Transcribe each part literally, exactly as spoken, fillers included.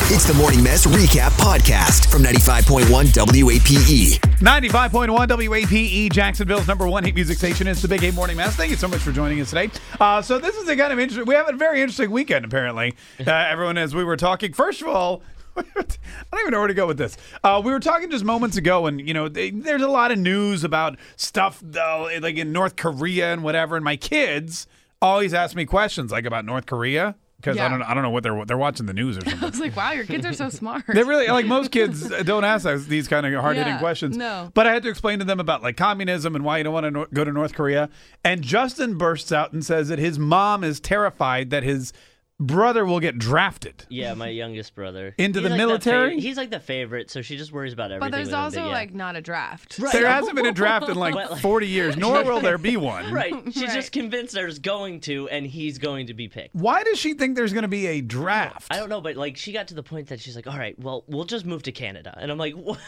It's the Morning Mess Recap Podcast from ninety-five point one W A P E. ninety-five point one W A P E, Jacksonville's number one hit music station. It's the Big eight Morning Mess. Thank you so much for joining us today. Uh, so this is a kind of interesting, we have a very interesting weekend, apparently. Uh, everyone, as we were talking, first of all, I don't even know where to go with this. Uh, we were talking just moments ago, and, you know, they, there's a lot of news about stuff, uh, like in North Korea and whatever, and my kids always ask me questions, like, about North Korea. Because Yeah. I don't, I don't know what they're they're watching the news or something. I was like, wow, your kids are so smart. They really, like, most kids don't ask those, these kind of hard-hitting Yeah, questions. no. But I had to explain to them about, like, communism and why you don't want to no- go to North Korea. And Justin bursts out and says that his mom is terrified that his brother will get drafted. Yeah, my youngest brother. Into He's the like military? fa- he's like the favorite, so she just worries about everything. But there's with him, also yeah. like not a draft. Right. There hasn't been a draft in, like, But, like- forty years, nor will there be one. Right. She's Right. just convinced there's going to, and he's going to be picked. Why does she think there's going to be a draft? I don't know, but like she got to the point that she's like, all right, well, we'll just move to Canada. And I'm like, what?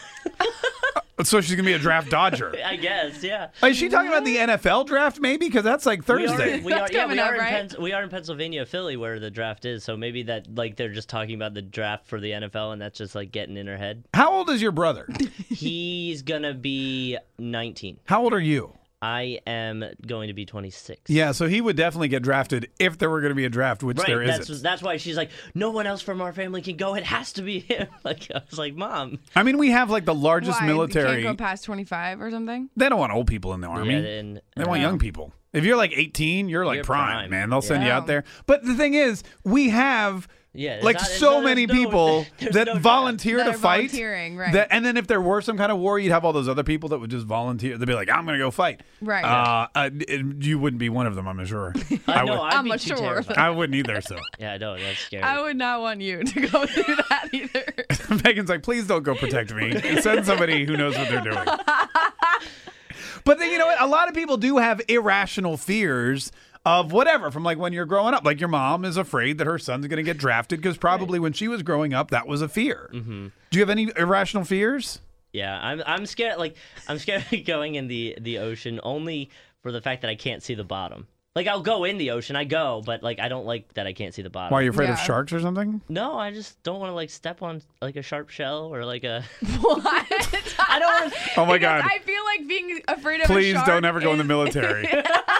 So she's going to be a draft dodger. I guess, yeah. Is she talking about the N F L draft, maybe? Because that's, like, Thursday. We are, we are, That's yeah, coming we are, up, in right? Pens- we are in Pennsylvania, Philly, where the draft is. So maybe that, like, they're just talking about the draft for the N F L, and that's just, like, getting in her head. How old is your brother? He's going to be nineteen. How old are you? I am going to be twenty-six. Yeah, so he would definitely get drafted if there were going to be a draft, which Right, there that's isn't. that's why she's like, no one else from our family can go. It has to be him. Like I was like, Mom. I mean, we have, like, the largest Why? military. You can't go past twenty-five or something? They don't want old people in the army. Yeah, and, They want young people. If you're like eighteen, you're like You're prime, prime. man. They'll send you Yeah. out there. But the thing is, we have Yeah, it's like not- it's so not- many there's no- people there's that no draft. volunteer That to are fight. volunteering, right. That, and then if there were some kind of war, you'd have all those other people that would just volunteer. They'd be like, I'm going to go fight. Right. Uh, uh, it- you wouldn't be one of them, I'm sure. I I, know, would, I'd I'm be a too sure. terrified. I wouldn't either, so. Yeah, I know, that's scary. I would not want you to go through that either. Megan's like, please don't go protect me. Send somebody who knows what they're doing. But then, you know what? A lot of people do have irrational fears of whatever from like when you're growing up. Like your mom is afraid that her son's going to get drafted because probably when she was growing up, that was a fear. Mm-hmm. Do you have any irrational fears? Yeah, I'm I'm scared. Like I'm scared of going in the the ocean only for the fact that I can't see the bottom. Like I'll go in the ocean, I go, but like I don't like that I can't see the bottom. Why are you afraid of Yeah. sharks or something? No, I just don't want to like step on like a sharp shell or like a. What? I don't want to. Oh my Because God. I feel like being afraid of Please a shark don't ever go in the is- military.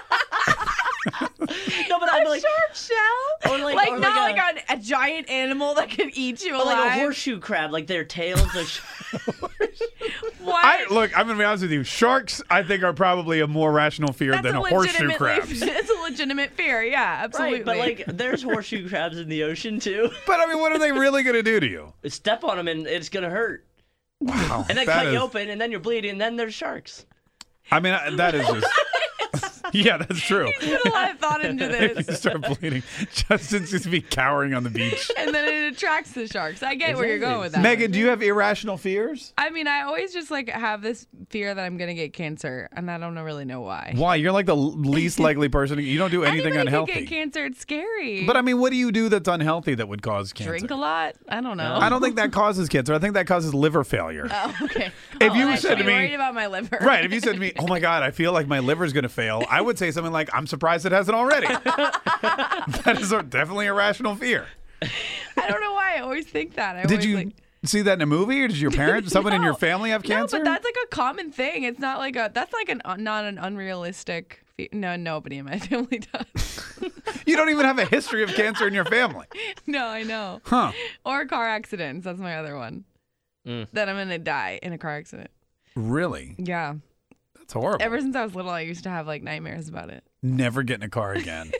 No, but I'm A like. sharp shell? Or like- like or not like like, a, a giant animal that could eat you Or alive. like a horseshoe crab, like their tails are. Sh- What? I look, I'm gonna be honest with you. Sharks, I think, are probably a more rational fear That's than a horseshoe legitimately- crabs. It's a legitimate fear. Yeah, absolutely. right, but like there's horseshoe crabs in the ocean too. But I mean, what are they really gonna do to you? Step on them and it's gonna hurt, Wow, and then that cut is- you open, and then you're bleeding, and then there's sharks. I mean, I- that is just. Yeah, that's true. put a lot of thought into If you this. start bleeding, Justin's just be cowering on the beach. And then it attracts the sharks. I get where you're going with that. Megan, do you have irrational fears? I mean, I always just like have this fear that I'm gonna get cancer, and I don't know- really know why. Why? You're like the least likely person. You don't do anything Anybody unhealthy. could get cancer. It's scary. But I mean, what do you do that's unhealthy that would cause cancer? Drink a lot. I don't know. I don't think that causes cancer. I think that causes liver failure. Oh, okay. If Oh, you I said should to be me- worried about my liver. Right. If you said to me, oh my God, I feel like my liver's going to fail, I would say something like, I'm surprised it hasn't already. That is a, definitely a rational fear. I don't know why I always think that. I Did always, you like, see that in a movie, or did your parents, someone in your No. family have cancer? No, but that's like a common thing. It's not like a. That's like an un- not an unrealistic. Fe- no, nobody in my family does. You don't even have a history of cancer in your family. No, I know. Huh. Or car accidents. That's my other one. Mm. That I'm gonna die in a car accident. Really? Yeah. That's horrible. Ever since I was little, I used to have like nightmares about it. Never get in a car again.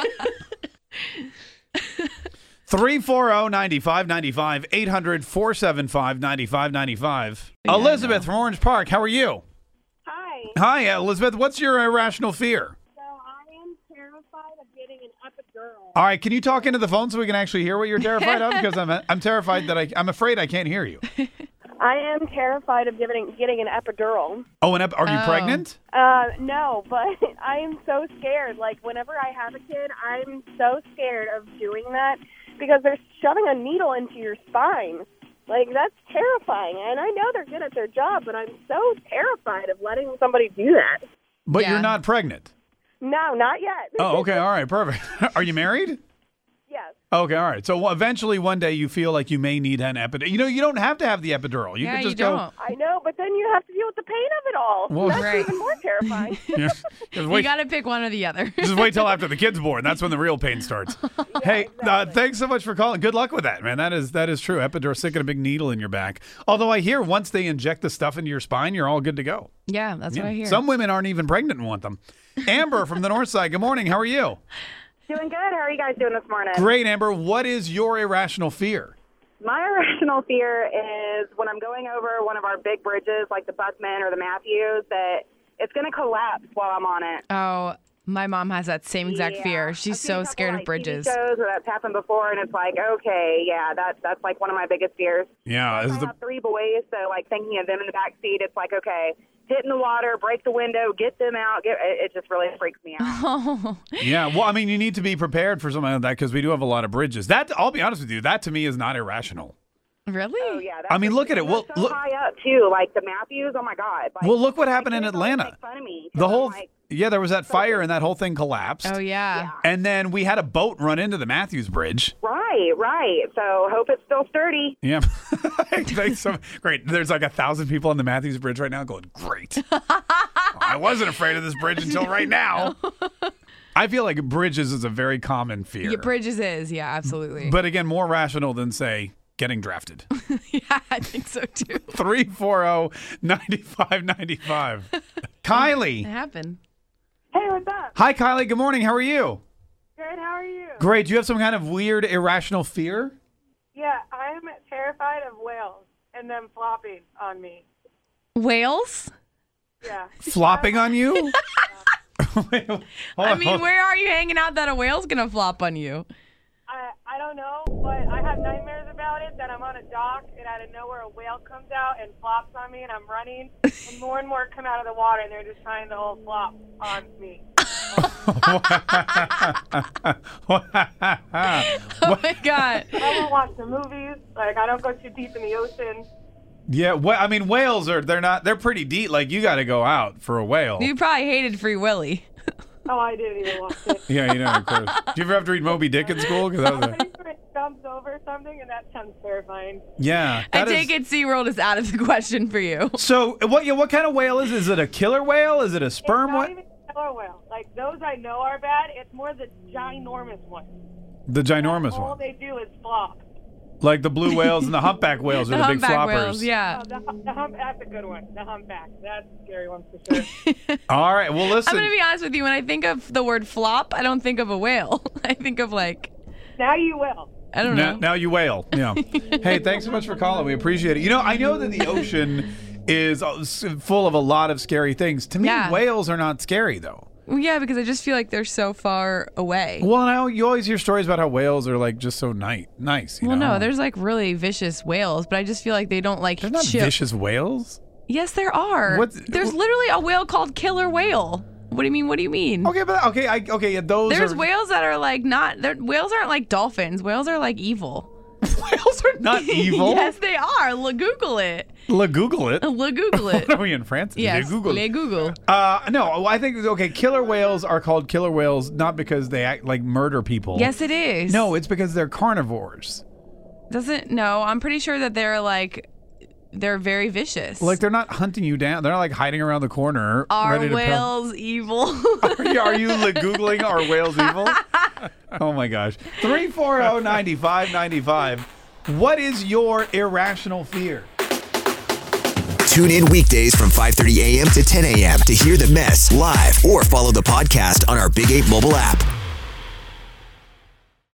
three four zero, nine five nine five, eight hundred, four seven five, nine five nine five. Yeah, I Elizabeth know. from Orange Park, how are you? Hi. Hi, Elizabeth. What's your irrational fear? So I am terrified of getting an epidural. All right, can you talk into the phone so we can actually hear what you're terrified of? Because I'm I'm terrified that I I'm afraid I can't hear you. I am terrified of getting getting an epidural. Oh, and ep- are you Oh. pregnant? Uh, no, but I am so scared. Like whenever I have a kid, I'm so scared of doing that because they're shoving a needle into your spine. Like that's terrifying. And I know they're good at their job, but I'm so terrified of letting somebody do that. But Yeah. you're not pregnant. No, not yet. Oh, okay. All right. Perfect. Are you married? Yes. Okay, all right. So eventually one day you feel like you may need an epidural. You know, you don't have to have the epidural. You yeah, could just you go. don't. I know, but then you have to deal with the pain of it all. Well, That's right. even more terrifying. Yeah. Just You wait, got to pick one or the other. just wait till after the kid's born. That's when the real pain starts. Hey, uh, thanks so much for calling. Good luck with that, man. That is that is true. Epidural, sticking a big needle in your back. Although I hear once they inject the stuff into your spine, you're all good to go. Yeah, that's what I hear. Some women aren't even pregnant and want them. Amber from the north side. Good morning. How are you? Doing good. How are you guys doing this morning? Great, Amber. What is your irrational fear? My irrational fear is when I'm going over one of our big bridges, like the Buckman or the Matthews, that it's going to collapse while I'm on it. Oh, my mom has that same exact Yeah. fear. I've She's seen so a couple, scared like, of bridges. T V shows where that's happened before, and it's like, okay, yeah, that, that's like one of my biggest fears. Yeah, I is the have three boys, so like thinking of them in the back seat, it's like, okay, hit in the water, break the window, get them out. Get, it, it just really freaks me out. Oh, yeah. Well, I mean, you need to be prepared for something like that because we do have a lot of bridges. That I'll be honest with you, that to me is not irrational. really? Oh, yeah. That's I mean, look at it. they're Well, so look- high up, too. Like the Matthews, oh, my God. Like, Well, look what happened in kids always Atlanta. make fun of me 'cause The I'm whole like, yeah, there was that fire and that whole thing collapsed. Oh, yeah. Yeah. And then we had a boat run into the Matthews Bridge. Right, right. So hope it's still sturdy. Yeah. Thanks so Great. There's like a thousand people on the Matthews Bridge right now going, great. I wasn't afraid of this bridge until right now. I feel like bridges is a very common fear. Yeah, bridges is. Yeah, absolutely. But again, more rational than, say, getting drafted. yeah, I think so, too. three four zero, nine five nine five. Kylie. It happened. Hey, what's up? Hi, Kylie. Good morning. How are you? Good, how are you? Great. Do you have some kind of weird, irrational fear? Yeah, I'm terrified of whales and them flopping on me. Whales? Yeah. Flopping on you? Wait, hold I on, mean, hold- where are you hanging out that a whale's going to flop on you? I I don't know, but I have nightmares about it, that I'm on a dock and out of nowhere a whale comes out and flops on me and I'm running and more and more come out of the water and they're just trying to all flop on me. Oh, my God. I don't watch the movies. Like, I don't go too deep in the ocean. Yeah, wh- I mean, whales are, they're not, they're pretty deep. Like, you got to go out for a whale. You probably hated Free Willy. Oh, I didn't even watch it. Yeah, you know, of course. Did you ever have to read Moby Dick in school? 'Cause that was a, It jumps over something and that sounds terrifying. yeah. I that is- take it SeaWorld is out of the question for you. So, what yeah, what kind of whale is it? Is it a killer whale? Is it a It's sperm not whale? even a killer whale. Like, those I know are bad. It's more the ginormous ones. The ginormous All one. they do is flop. Like the blue whales and the humpback whales The are the big humpback floppers. whales, yeah. Oh, the, hum- the hump, that's a good one. The humpback. That's a scary one for sure. All right. Well, listen. I'm going to be honest with you. When I think of the word flop, I don't think of a whale. I think of like, Now you will. I don't now, know. now you wail. Yeah. Hey, thanks so much for calling. We appreciate it. You know, I know that the ocean is uh, s- full of a lot of scary things. To me, Yeah. whales are not scary, though. Well, yeah, because I just feel like they're so far away. Well, now you always hear stories about how whales are like just so nice. Nice. You Well, know? no, there's like really vicious whales, but I just feel like they don't like There's not chill. vicious whales. Yes, there are. What's- There's literally a whale called killer whale. What do you mean? What do you mean? Okay, but okay, I, okay, yeah, those There's are whales that are like not. they're- Whales aren't like dolphins. Whales are like evil. whales are not evil. Yes, they are. Look, Google it. La Google it. Look, Google it. What are we in France? Yes, La Google. le Google. Uh, no, I think okay. Killer whales are called killer whales not because they act like murder people. Yes, it is. No, it's because they're carnivores. Doesn't no. I'm pretty sure that they're like, they're very vicious. Like they're not hunting you down. They're not like hiding around the corner. Are ready to pounce. whales evil? Are you, are you like, Googling are whales evil? Oh my gosh. three four zero, nine five nine five. What is your irrational fear? Tune in weekdays from five thirty a.m. to ten a.m. to hear the mess live or follow the podcast on our Big eight mobile app.